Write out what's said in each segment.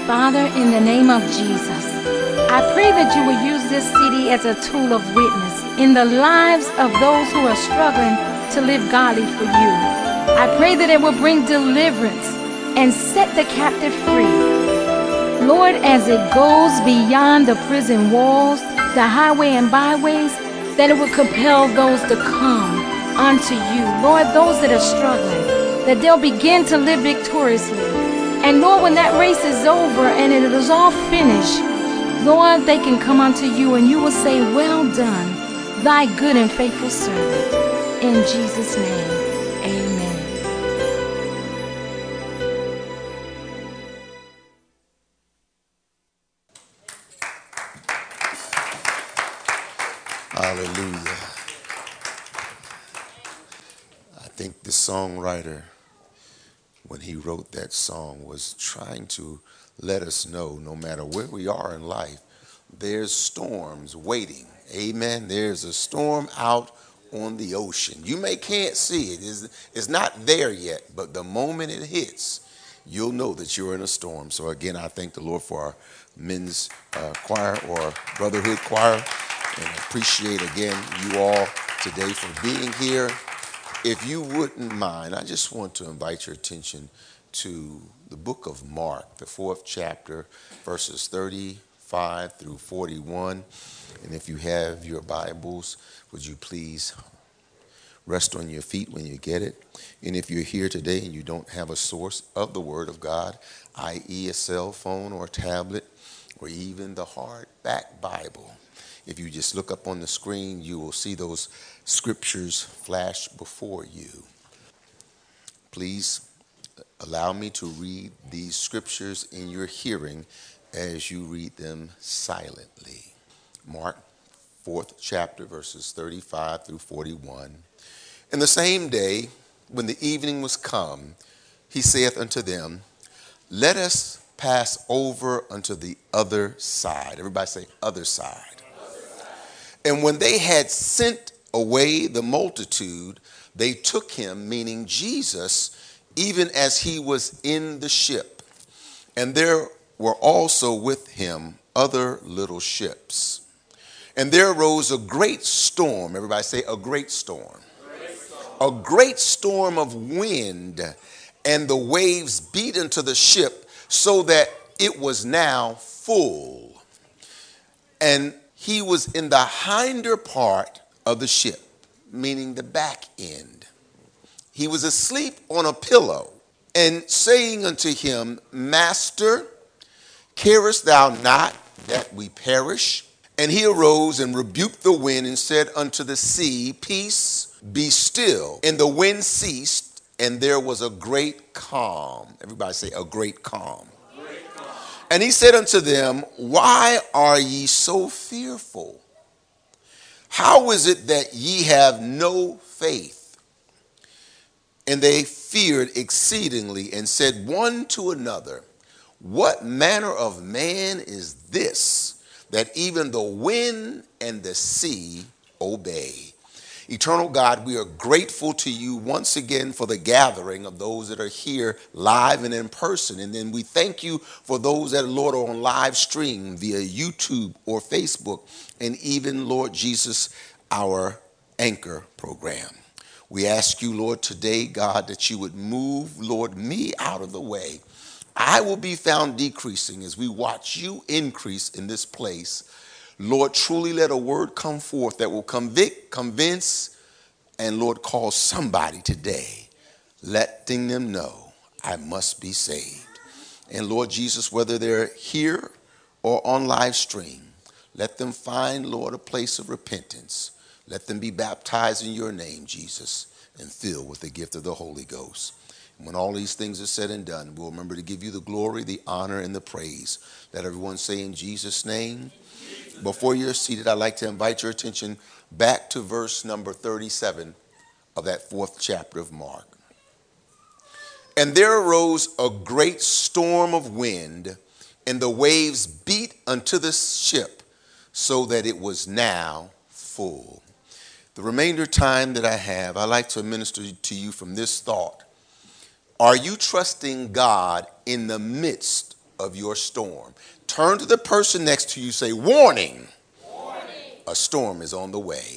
Father, in the name of Jesus, I pray that you will use this city as a tool of witness in the lives of those who are struggling to live godly for you. I pray that it will bring deliverance and set the captive free. Lord, as it goes beyond the prison walls, the highway and byways, that it will compel those to come unto you. Lord, those that are struggling, that they'll begin to live victoriously. And Lord, when that race is over and it is all finished, Lord, they can come unto you and you will say, well done, thy good and faithful servant. In Jesus' name, amen. Hallelujah. I think the songwriter, when he wrote that song, was trying to let us know no matter where we are in life, there's storms waiting. Amen. There's a storm out on the ocean. You can't see it. It's not there yet, but the moment it hits, you'll know that you're in a storm. So again, I thank the Lord for our men's choir or brotherhood choir, and appreciate again you all today for being here. If you wouldn't mind, I just want to invite your attention to the book of Mark, the 4th chapter, verses 35 through 41. And if you have your Bibles, would you please rest on your feet when you get it? And if you're here today and you don't have a source of the Word of God, i.e. a cell phone or tablet, or even the hardback Bible, if you just look up on the screen, you will see those scriptures flash before you. Please allow me to read these scriptures in your hearing as you read them silently. Mark 4th chapter, verses 35 through 41. And the same day, when the evening was come, he saith unto them, let us pass over unto the other side. Everybody say, other side. And when they had sent away the multitude, they took him, meaning Jesus, even as he was in the ship. And there were also with him other little ships. And there arose a great storm. Everybody say, a great storm. A great storm of wind, and the waves beat into the ship so that it was now full. And he was in the hinder part of the ship, meaning the back end. He was asleep on a pillow, and saying unto him, Master, carest thou not that we perish? And he arose and rebuked the wind and said unto the sea, Peace, be still. And the wind ceased, and there was a great calm. Everybody say, a great calm. And he said unto them, why are ye so fearful? How is it that ye have no faith? And they feared exceedingly and said one to another, what manner of man is this, that even the wind and the sea obey? Eternal God, we are grateful to you once again for the gathering of those that are here live and in person. And then we thank you for those that, Lord, are on live stream via YouTube or Facebook, and even, Lord Jesus, our anchor program. We ask you, Lord, today, God, that you would move, Lord, me out of the way. I will be found decreasing as we watch you increase in this place. Lord, truly let a word come forth that will convict, convince, and Lord, cause somebody today, letting them know I must be saved. And Lord Jesus, whether they're here or on live stream, let them find, Lord, a place of repentance. Let them be baptized in your name, Jesus, and filled with the gift of the Holy Ghost. And when all these things are said and done, we'll remember to give you the glory, the honor, and the praise. Let everyone say in Jesus' name. Before you're seated, I'd like to invite your attention back to verse number 37 of that 4th chapter of Mark. And there arose a great storm of wind, and the waves beat unto the ship, so that it was now full. The remainder time that I have, I'd like to minister to you from this thought. Are you trusting God in the midst of your storm. Turn to the person next to you, say, warning, a storm is on the way.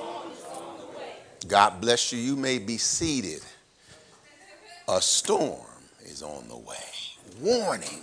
God bless you. You may be seated. A storm is on the way. Warning.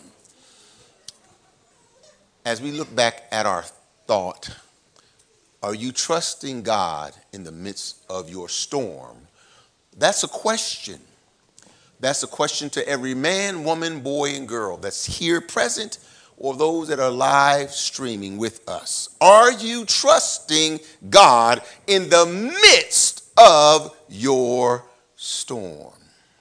As we look back at our thought, are you trusting God in the midst of your storm? That's a question. That's a question to every man, woman, boy, and girl that's here present or those that are live streaming with us. Are you trusting God in the midst of your storm?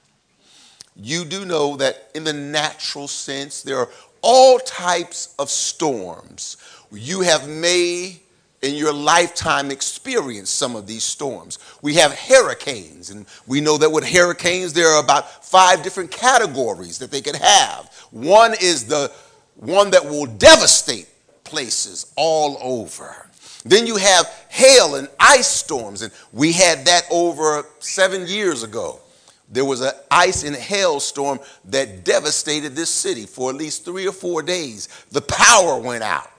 You do know that in the natural sense, there are all types of storms. You have may in your lifetime experience some of these storms. We have hurricanes, and we know that with hurricanes, there are about 5 different categories that they could have. One is the one that will devastate places all over. Then you have hail and ice storms, and we had that over 7 years ago. There was an ice and hail storm that devastated this city for at least 3 or 4 days. The power went out.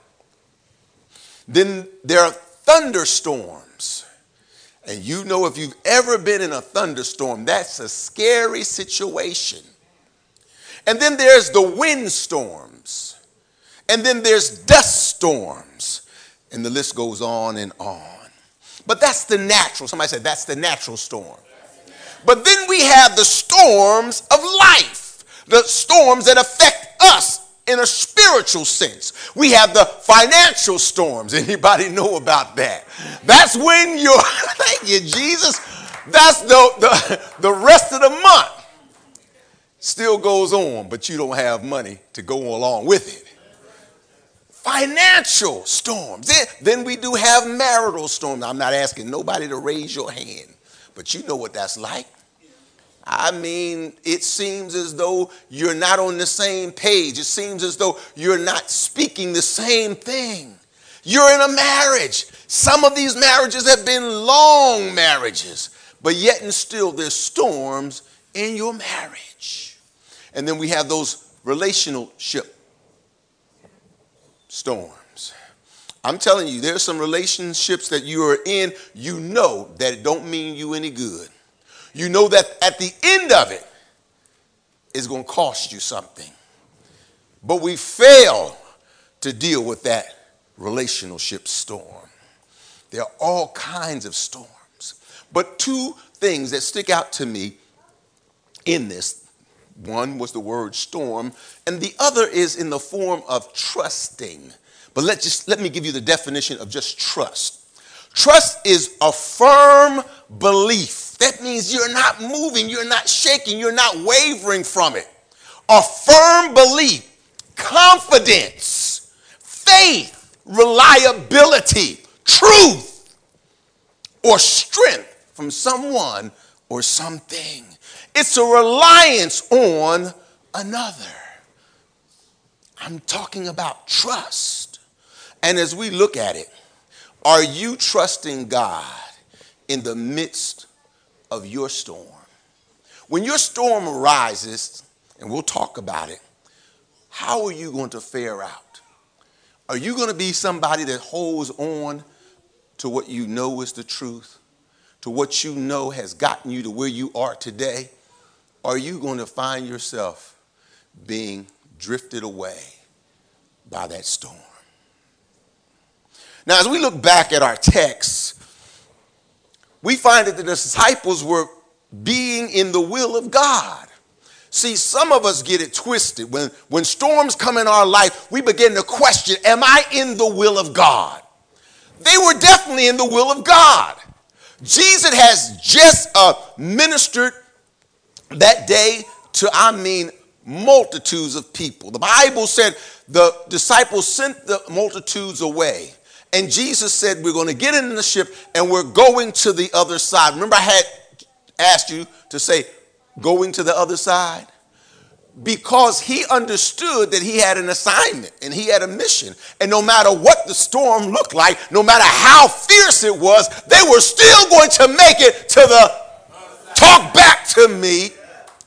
Then there are thunderstorms. And you know, if you've ever been in a thunderstorm, that's a scary situation. And then there's the windstorms. And then there's dust storms. And the list goes on and on. But that's the natural. Somebody said that's the natural storm. But then we have the storms of life, the storms that affect us in a spiritual sense. We have the financial storms. Anybody know about that? That's when you're, thank you, Jesus. That's the rest of the month still goes on, but you don't have money to go along with it. Financial storms. Then we do have marital storms. I'm not asking nobody to raise your hand, but you know what that's like. I mean, it seems as though you're not on the same page. It seems as though you're not speaking the same thing. You're in a marriage. Some of these marriages have been long marriages, but yet and still there's storms in your marriage. And then we have those relationship storms. I'm telling you, there's some relationships that you are in, you know that it don't mean you any good. You know that at the end of it, it's going to cost you something. But we fail to deal with that relationship storm. There are all kinds of storms. But 2 things that stick out to me in this, one was the word storm, and the other is in the form of trusting. But let me give you the definition of just trust. Trust is a firm belief. That means you're not moving, you're not shaking, you're not wavering from it. A firm belief, confidence, faith, reliability, truth, or strength from someone or something. It's a reliance on another. I'm talking about trust. And as we look at it, are you trusting God in the midst of your storm? When your storm arises, and we'll talk about it, how are you going to fare out? Are you going to be somebody that holds on to what you know is the truth, to what you know has gotten you to where you are today? Or are you going to find yourself being drifted away by that storm? Now, as we look back at our text, we find that the disciples were being in the will of God. See, some of us get it twisted. When storms come in our life, we begin to question, am I in the will of God? They were definitely in the will of God. Jesus has just ministered that day to, multitudes of people. The Bible said the disciples sent the multitudes away. And Jesus said, we're going to get in the ship and we're going to the other side. Remember, I had asked you to say, going to the other side? Because he understood that he had an assignment and he had a mission. And no matter what the storm looked like, no matter how fierce it was, they were still going to make it to the talk back to me.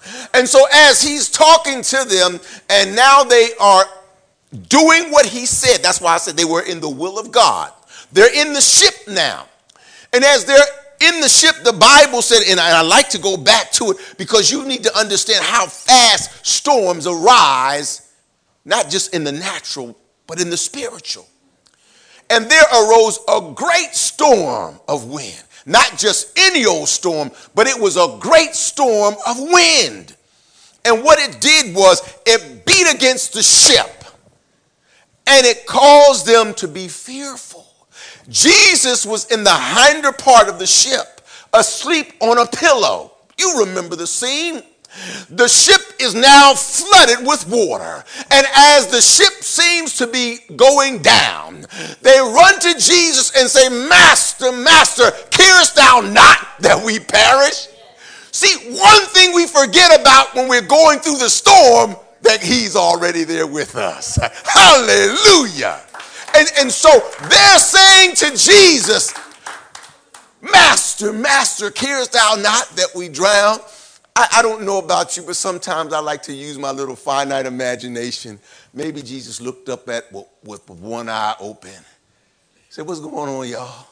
And so as he's talking to them, and now they are doing what he said. That's why I said they were in the will of God. They're in the ship now. And as they're in the ship, the Bible said, and I like to go back to it because you need to understand how fast storms arise, not just in the natural, but in the spiritual. And there arose a great storm of wind. Not just any old storm, but it was a great storm of wind. And what it did was it beat against the ship. And it caused them to be fearful. Jesus was in the hinder part of the ship, asleep on a pillow. You remember the scene. The ship is now flooded with water. And as the ship seems to be going down, they run to Jesus and say, Master, Master, carest thou not that we perish? See, one thing we forget about when we're going through the storm, that he's already there with us. Hallelujah. And so they're saying to Jesus, Master, Master, carest thou not that we drown? I don't know about you, but sometimes I like to use my little finite imagination. Maybe Jesus looked up at with one eye open. Said, what's going on, y'all?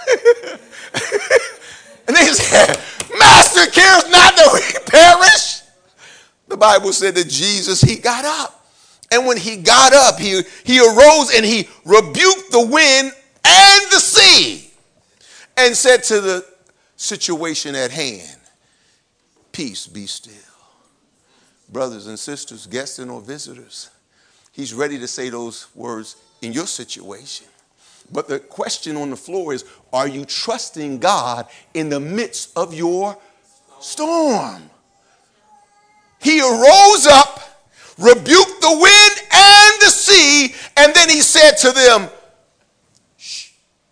And they said, Master, carest not that we perish? The Bible said that Jesus, he got up. And when he got up, he arose and he rebuked the wind and the sea and said to the situation at hand, peace, be still. Brothers and sisters, guests and or visitors, he's ready to say those words in your situation. But the question on the floor is, are you trusting God in the midst of your storm? He arose up, rebuked the wind and the sea, and then he said to them, shh,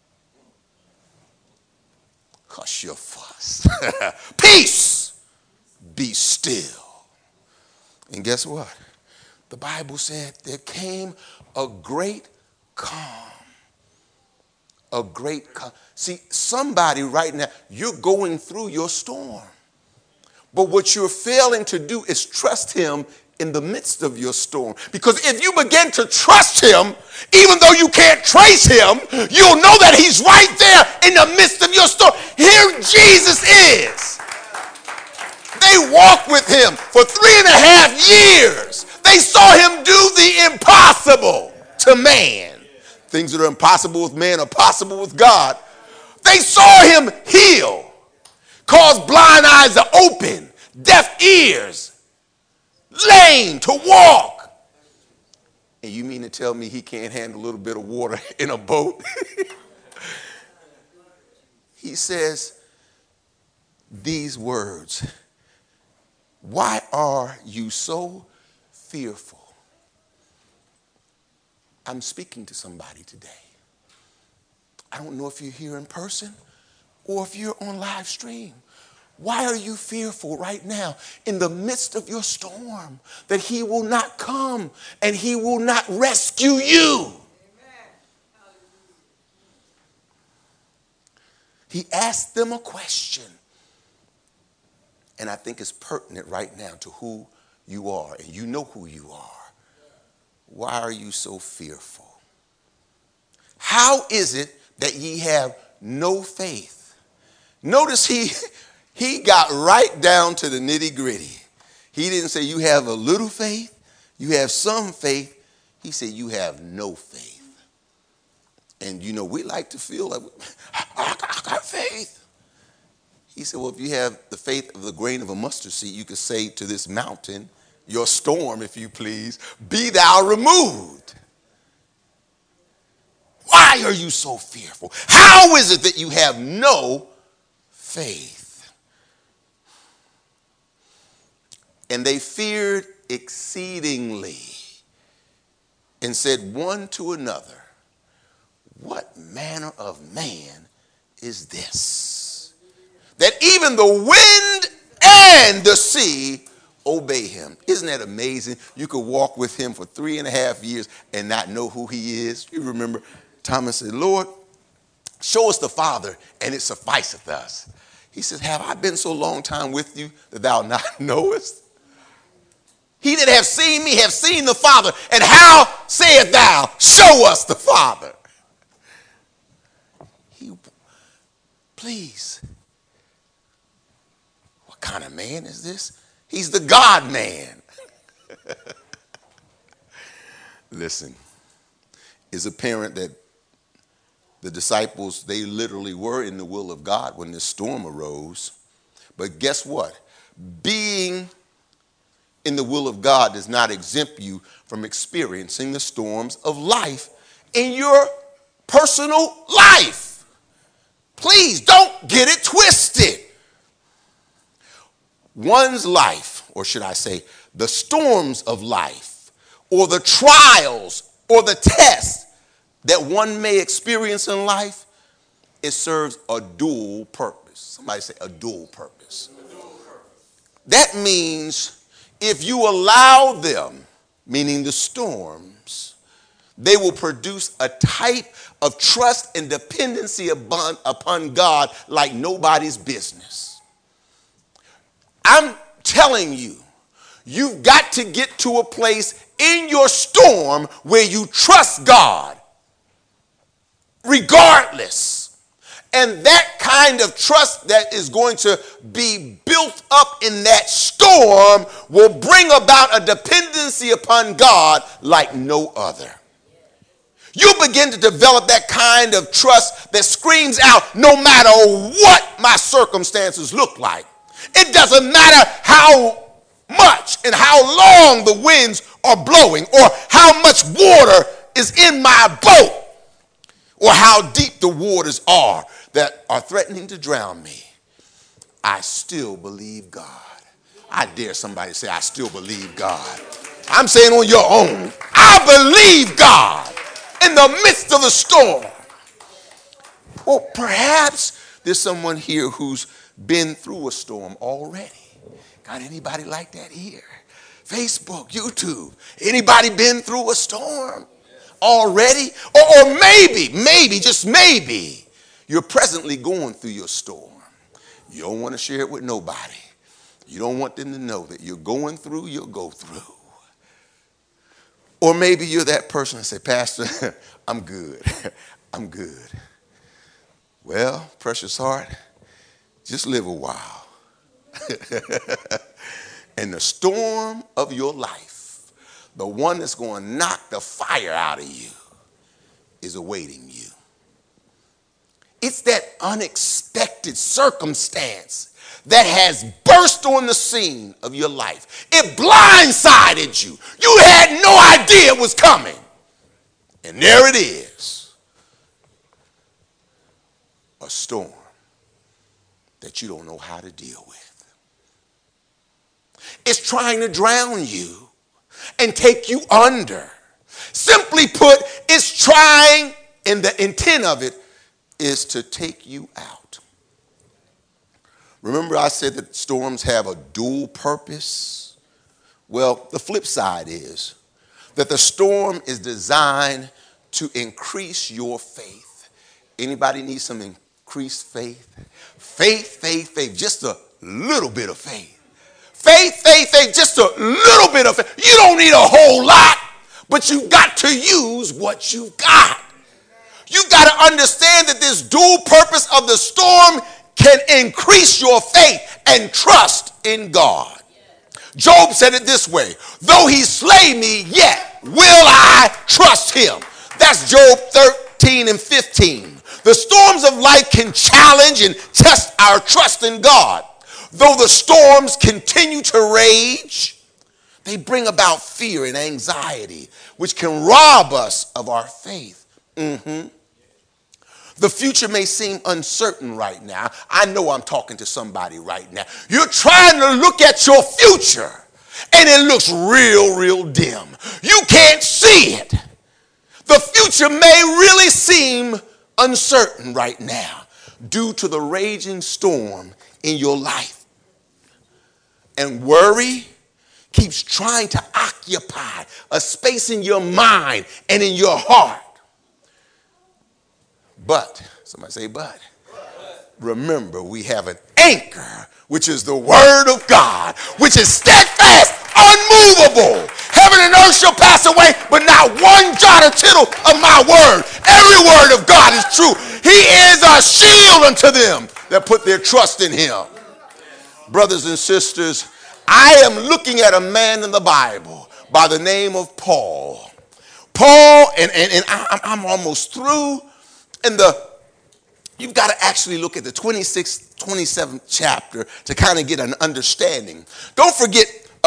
hush your fuss. Peace, be still. And guess what? The Bible said there came a great calm. A great calm. See, somebody right now, you're going through your storm. But what you're failing to do is trust him in the midst of your storm. Because if you begin to trust him, even though you can't trace him, you'll know that he's right there in the midst of your storm. Here Jesus is. They walked with him for 3.5 years. They saw him do the impossible to man. Things that are impossible with man are possible with God. They saw him heal, cause blind eyes to open, deaf ears, lame to walk. And you mean to tell me he can't handle a little bit of water in a boat? He says these words, why are you so fearful? I'm speaking to somebody today. I don't know if you're here in person or if you're on live stream. Why are you fearful right now in the midst of your storm that he will not come and he will not rescue you? He asked them a question, and I think it's pertinent right now to who you are, and you know who you are. Why are you so fearful? How is it that ye have no faith? Notice he got right down to the nitty-gritty. He didn't say you have a little faith, you have some faith. He said you have no faith. And you know, we like to feel like, I got faith. He said, well, if you have the faith of the grain of a mustard seed, you could say to this mountain, your storm, if you please, be thou removed. Why are you so fearful? How is it that you have no faith? And they feared exceedingly and said one to another, what manner of man is this, that even the wind and the sea obey him? Isn't that amazing? You could walk with him for 3.5 years and not know who he is. You remember Thomas said, Lord, show us the Father and it sufficeth us. He says, have I been so long time with you that thou not knowest? He that hath seen me hath seen the Father. And how sayest thou, show us the Father? Please. What kind of man is this? He's the God man. Listen, it's apparent that the disciples, they literally were in the will of God when this storm arose. But guess what? Being in the will of God does not exempt you from experiencing the storms of life in your personal life. Please don't get it twisted. One's life, or should I say, the storms of life, or the trials, or the tests that one may experience in life, it serves a dual purpose. Somebody say a dual purpose. That means if you allow them, meaning the storms, they will produce a type of trust and dependency upon God like nobody's business. I'm telling you, you've got to get to a place in your storm where you trust God regardless. And that kind of trust that is going to be built up in that storm will bring about a dependency upon God like no other. You begin to develop that kind of trust that screams out, no matter what my circumstances look like. It doesn't matter how much and how long the winds are blowing, or how much water is in my boat, or how deep the waters are that are threatening to drown me. I still believe God. I dare somebody say, I still believe God. I'm saying on your own, I believe God in the midst of the storm. Well, perhaps there's someone here who's been through a storm already. Got anybody like that here? Facebook, YouTube. Anybody been through a storm already? Or maybe, just maybe, you're presently going through your storm. You don't want to share it with nobody. You don't want them to know that you're going through, you'll go through. Or maybe you're that person that say, Pastor, I'm good. I'm good. Well, precious heart, just live a while. And the storm of your life, the one that's going to knock the fire out of you, is awaiting you. It's that unexpected circumstance that has burst on the scene of your life. It blindsided you. You had no idea it was coming. And there it is. A storm that you don't know how to deal with. It's trying to drown you and take you under. Simply put, it's trying, and the intent of it is to take you out. Remember I said that storms have a dual purpose? Well, the flip side is that the storm is designed to increase your faith. Anybody need some increased faith? Faith, just a little bit of faith. Faith, just a little bit of faith. You don't need a whole lot, but you got to use what you got. You got to understand that this dual purpose of the storm can increase your faith and trust in God. Job said it this way, though he slay me, yet will I trust him. That's Job 13 and 15. The storms of life can challenge and test our trust in God. Though the storms continue to rage, they bring about fear and anxiety, which can rob us of our faith. The future may seem uncertain right now. I know I'm talking to somebody right now. You're trying to look at your future, and it looks real dim. You can't see it. The future may really seem uncertain right now due to the raging storm in your life. And worry keeps trying to occupy a space in your mind and in your heart. But, somebody say but. Remember, we have an anchor, which is the word of God, which is steadfast, unmovable. Heaven and earth shall pass away, but not one jot or tittle of my word. Every word of God is true. He is a shield unto them that put their trust in him. Brothers and sisters, I am looking at a man in the Bible by the name of Paul. Paul, and I'm almost through. You've got to actually look at the 26th, 27th chapter to kind of get an understanding. Don't forget,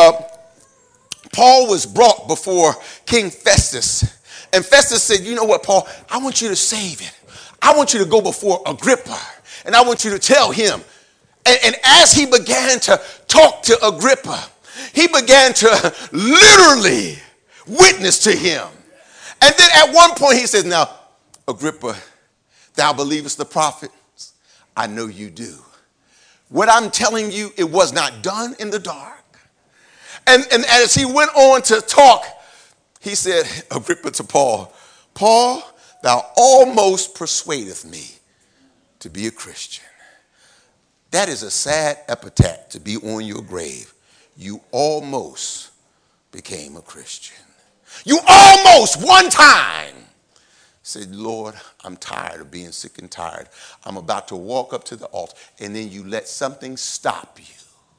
Paul was brought before King Festus. And Festus said, you know what, Paul, I want you to save it. I want you to go before Agrippa. And I want you to tell him. And as he began to talk to Agrippa, he began to literally witness to him. And then at one point he says, now, Agrippa, thou believest the prophets? I know you do. What I'm telling you, it was not done in the dark. And as he went on to talk, he said, Agrippa to Paul, Paul, thou almost persuadeth me to be a Christian. That is a sad epitaph to be on your grave. You almost became a Christian. You almost one time said, Lord, I'm tired of being sick and tired. I'm about to walk up to the altar, and then you let something stop you.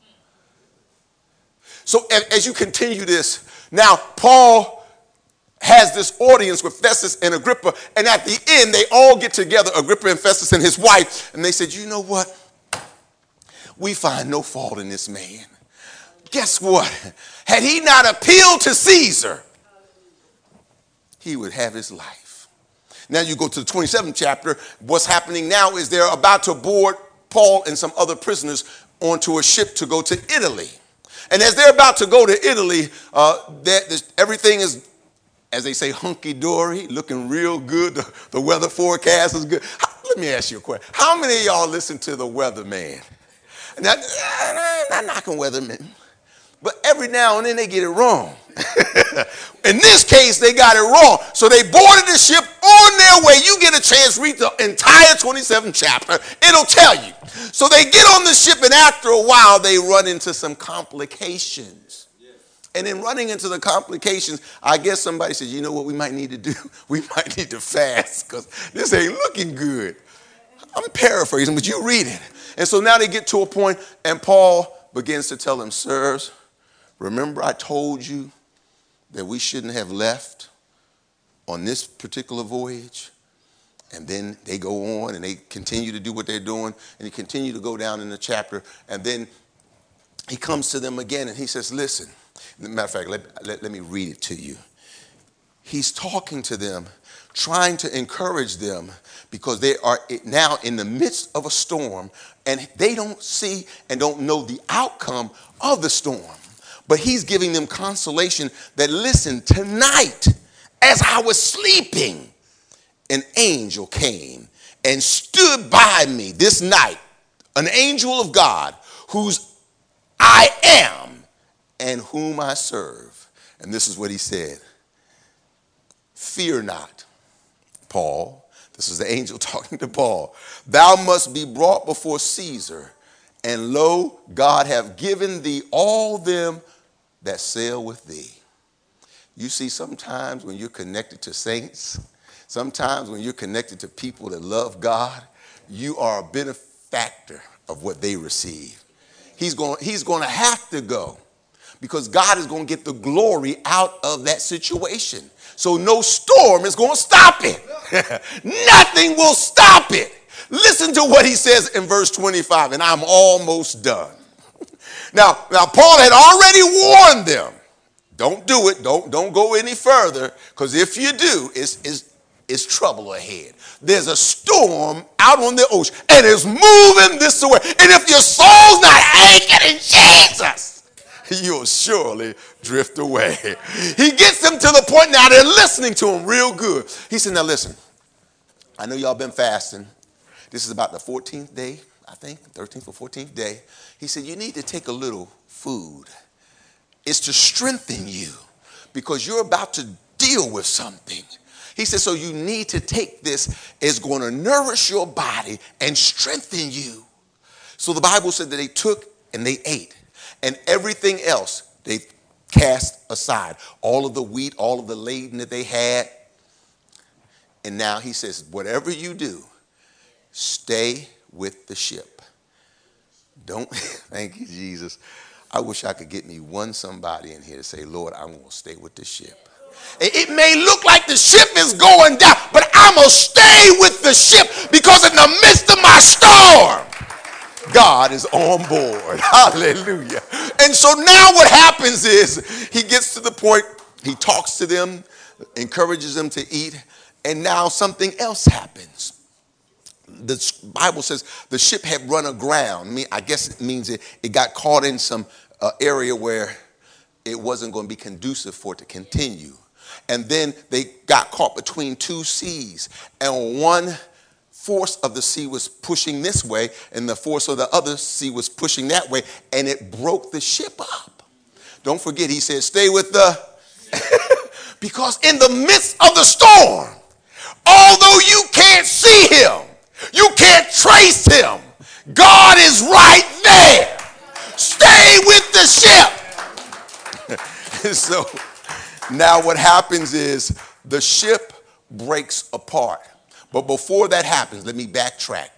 So as you continue this, now Paul has this audience with Festus and Agrippa, and at the end, they all get together, Agrippa and Festus and his wife, and they said, you know what? We find no fault in this man. Guess what? Had he not appealed to Caesar, he would have his life. Now you go to the 27th chapter. What's happening now is they're about to board Paul and some other prisoners onto a ship to go to Italy. And as they're about to go to Italy, everything is, as they say, hunky-dory, looking real good. The weather forecast is good. Let me ask you a question. How many of y'all listen to the weatherman? Now, not knocking weathermen, but every now and then they get it wrong. In this case, they got it wrong. So they boarded the ship on their way. You get a chance to read the entire 27th chapter. It'll tell you. So they get on the ship, and after a while, they run into some complications. And in running into the complications, I guess somebody said, you know what we might need to do? We might need to fast because this ain't looking good. I'm paraphrasing, but you read it. And so now they get to a point, and Paul begins to tell them, sirs, remember I told you that we shouldn't have left on this particular voyage? And then they go on, and they continue to do what they're doing, and they continue to go down in the chapter. And then he comes to them again, and he says, listen. Matter of fact, let me read it to you. He's talking to them, trying to encourage them because they are now in the midst of a storm, and they don't see and don't know the outcome of the storm. But he's giving them consolation that, listen, tonight, as I was sleeping, an angel came and stood by me this night, an angel of God, whose I am and whom I serve. And this is what he said. Fear not, Paul. This is the angel talking to Paul. Thou must be brought before Caesar, and lo, God have given thee all them that sail with thee. You see, sometimes when you're connected to saints, sometimes when you're connected to people that love God, you are a benefactor of what they receive. He's going to have to go because God is going to get the glory out of that situation. So no storm is going to stop it. Nothing will stop it. Listen to what he says in verse 25, and I'm almost done. Now Paul had already warned them. Don't do it. Don't go any further, because if you do, it's trouble ahead. There's a storm out on the ocean, and it's moving this way. And if your soul's not anchored in Jesus, you'll surely drift away. He gets them to the point now they're listening to him real good. He said, now listen, I know y'all been fasting. This is about the 14th day, I think, 13th or 14th day. He said, you need to take a little food. It's to strengthen you because you're about to deal with something. He said, so you need to take this. It's going to nourish your body and strengthen you. So the Bible said that they took and they ate. And everything else, they cast aside. All of the wheat, all of the laden that they had. And now he says, whatever you do, stay with the ship. Don't, thank you, Jesus. I wish I could get me one somebody in here to say, Lord, I'm going to stay with the ship. It may look like the ship is going down, but I'm going to stay with the ship because in the midst of my storm, God is on board. Hallelujah. And so now what happens is he gets to the point, he talks to them, encourages them to eat, and now something else happens. The Bible says the ship had run aground. I guess it means it got caught in some area where it wasn't going to be conducive for it to continue. And then they got caught between two seas. And one force of the sea was pushing this way, and the force of the other sea was pushing that way, and it broke the ship up. Don't forget, he said, stay with the... Because in the midst of the storm, although you can't see him, you can't trace him, God is right there. Stay with the ship. So now what happens is the ship breaks apart. But before that happens, let me backtrack.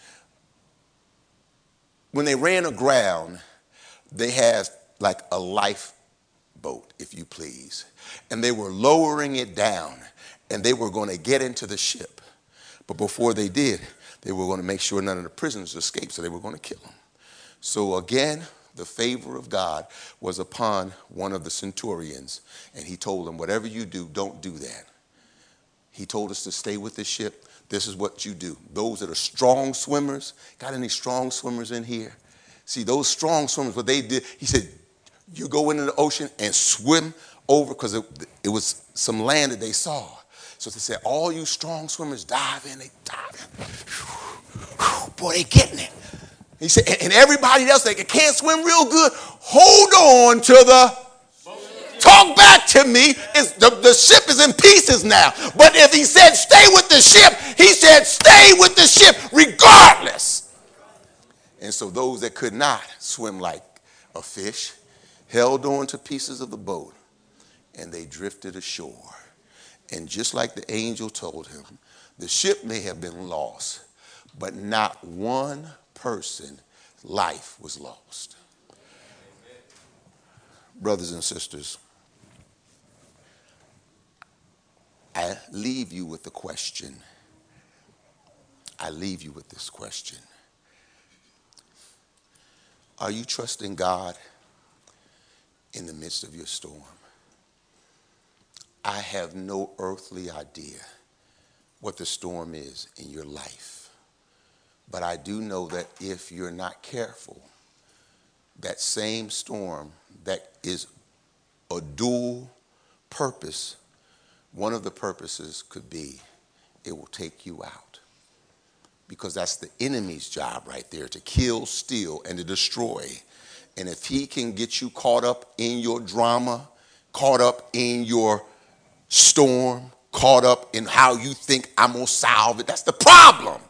When they ran aground, they had like a lifeboat, if you please. And they were lowering it down, and they were going to get into the ship. But before they did, they were going to make sure none of the prisoners escaped, so they were going to kill them. So again, the favor of God was upon one of the centurions, and he told them, whatever you do, don't do that. He told us to stay with the ship. This is what you do. Those that are strong swimmers, got any strong swimmers in here? See, those strong swimmers, what they did, he said, you go into the ocean and swim over, because it was some land that they saw. So they said, all you strong swimmers, dive in, they dive in. Boy, they getting it. He said, and everybody else that can't swim real good, hold on to the... Talk back to me. The ship is in pieces now. But if he said stay with the ship, he said stay with the ship regardless. And so those that could not swim like a fish held on to pieces of the boat, and they drifted ashore. And just like the angel told him, the ship may have been lost, but not one person's life was lost. Brothers and sisters, I leave you with the question. I leave you with this question. Are you trusting God in the midst of your storm? I have no earthly idea what the storm is in your life. But I do know that if you're not careful, that same storm that is a dual purpose, one of the purposes could be it will take you out. Because that's the enemy's job right there, to kill, steal, and to destroy. And if he can get you caught up in your drama, caught up in your storm, caught up in how you think I'm going to solve it, that's the problem.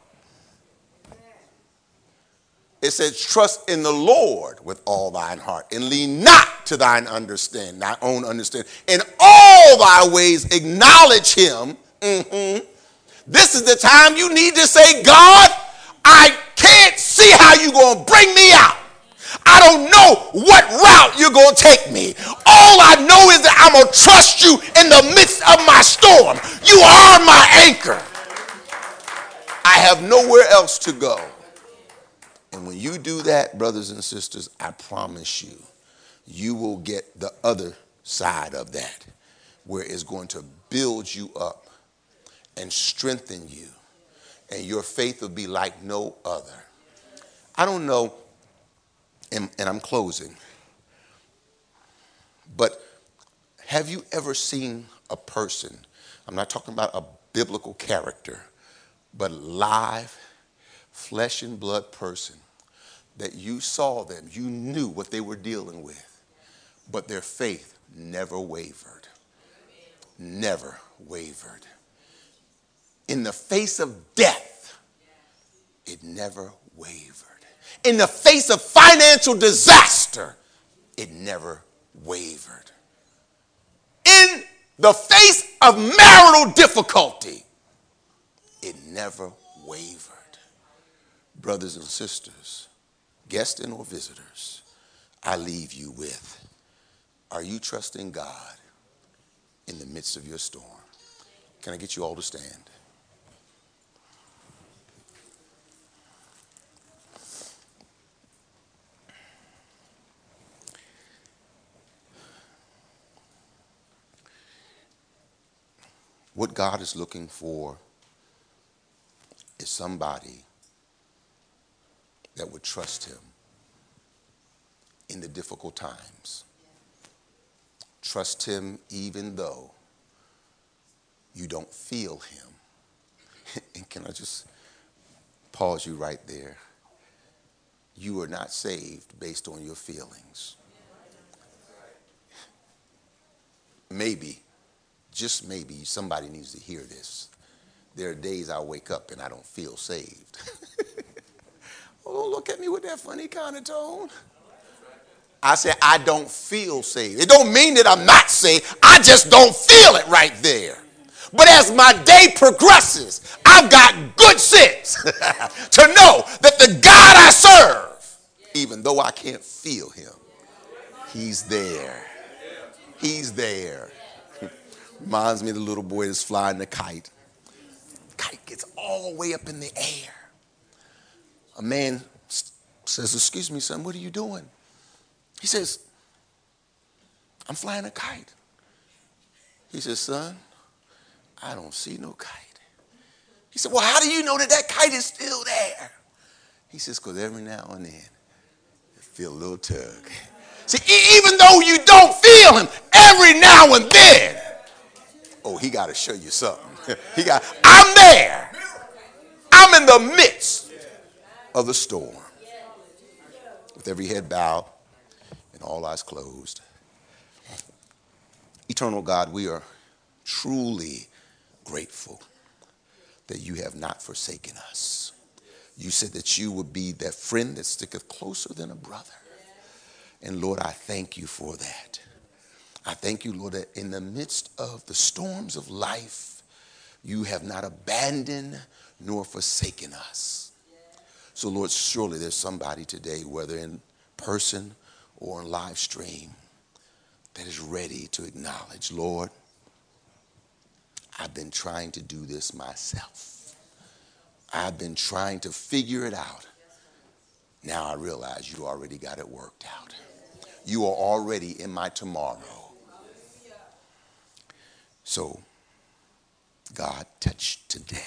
It says, trust in the Lord with all thine heart, and lean not to thine own understanding. In all thy ways acknowledge him. This is the time you need to say, God, I can't see how you're going to bring me out. I don't know what route you're going to take me. All I know is that I'm going to trust you in the midst of my storm. You are my anchor. I have nowhere else to go. And when you do that, brothers and sisters, I promise you, you will get the other side of that, where it's going to build you up and strengthen you, and your faith will be like no other. I don't know, and I'm closing, but have you ever seen a person, I'm not talking about a biblical character, but live, flesh and blood person, that you saw them, you knew what they were dealing with, but their faith never wavered. Never wavered. In the face of death, it never wavered. In the face of financial disaster, it never wavered. In the face of marital difficulty, it never wavered. Brothers and sisters, guests and or visitors, I leave you with, are you trusting God in the midst of your storm? Can I get you all to stand? What God is looking for is somebody that would trust him in the difficult times. Trust him even though you don't feel him. And can I just pause you right there? You are not saved based on your feelings. Maybe, just maybe, somebody needs to hear this. There are days I wake up and I don't feel saved. Oh, don't look at me with that funny kind of tone. I said, I don't feel saved. It don't mean that I'm not saved. I just don't feel it right there. But as my day progresses, I've got good sense to know that the God I serve, even though I can't feel him, he's there. He's there. Reminds me of the little boy that's flying the kite. Kite gets all the way up in the air. A man says, excuse me, son, what are you doing? He says, I'm flying a kite. He says, son, I don't see no kite. He said, well, how do you know that that kite is still there? He says, because every now and then, I feel a little tug. See, even though you don't feel him, every now and then, oh, he got to show you something. I'm there. I'm in the midst of the storm. With every head bowed and all eyes closed. Eternal God, we are truly grateful that you have not forsaken us. You said that you would be that friend that sticketh closer than a brother. And Lord, I thank you for that. I thank you, Lord, that in the midst of the storms of life, you have not abandoned nor forsaken us. So, Lord, surely there's somebody today, whether in person or on live stream, that is ready to acknowledge, Lord, I've been trying to do this myself. I've been trying to figure it out. Now I realize you already got it worked out. You are already in my tomorrow. So, God, touch today,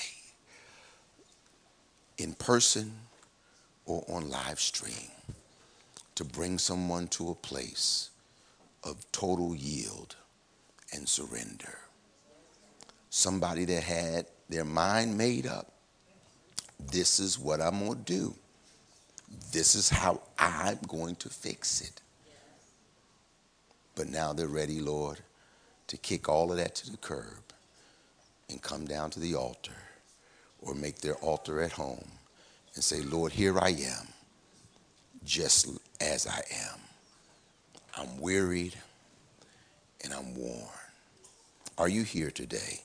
in person or on live stream, to bring someone to a place of total yield and surrender. Somebody that had their mind made up. This is what I'm going to do. This is how I'm going to fix it. But now they're ready, Lord, to kick all of that to the curb and come down to the altar or make their altar at home and say, Lord, here I am, just as I am. I'm wearied and I'm worn. Are you here today?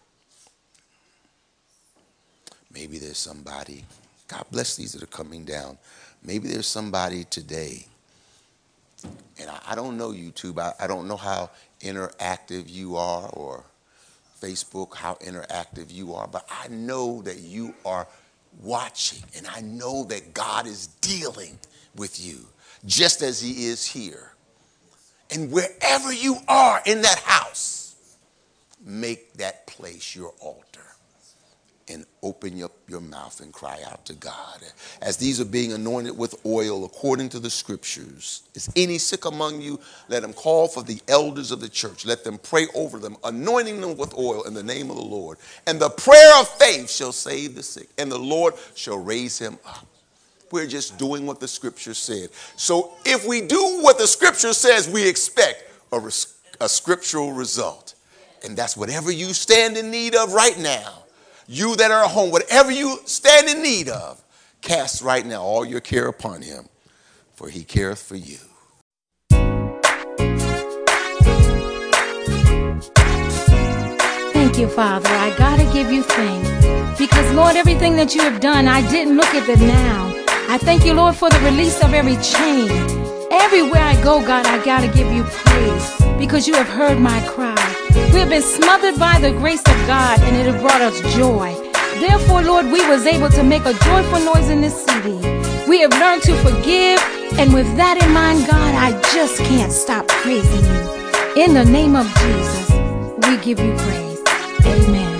Maybe there's somebody, God bless these that are coming down. Maybe there's somebody today, and I don't know YouTube, I don't know how interactive you are, or Facebook, how interactive you are, but I know that you are watching, and I know that God is dealing with you just as he is here. And wherever you are in that house, make that place your altar and open up your mouth and cry out to God. As these are being anointed with oil according to the scriptures, is any sick among you? Let them call for the elders of the church. Let them pray over them, anointing them with oil in the name of the Lord. And the prayer of faith shall save the sick, and the Lord shall raise him up. We're just doing what the scripture said. So if we do what the scripture says, we expect a scriptural result. And that's whatever you stand in need of right now. You that are at home, whatever you stand in need of, cast right now all your care upon him, for he careth for you. you, Father. I gotta give you thanks. Because, Lord, everything that you have done, I didn't look at the now. I thank you, Lord, for the release of every chain. Everywhere I go, God, I gotta give you praise. Because you have heard my cry. We have been smothered by the grace of God, and it has brought us joy. Therefore, Lord, we was able to make a joyful noise in this city. We have learned to forgive, and with that in mind, God, I just can't stop praising you. In the name of Jesus, we give you praise. Amen.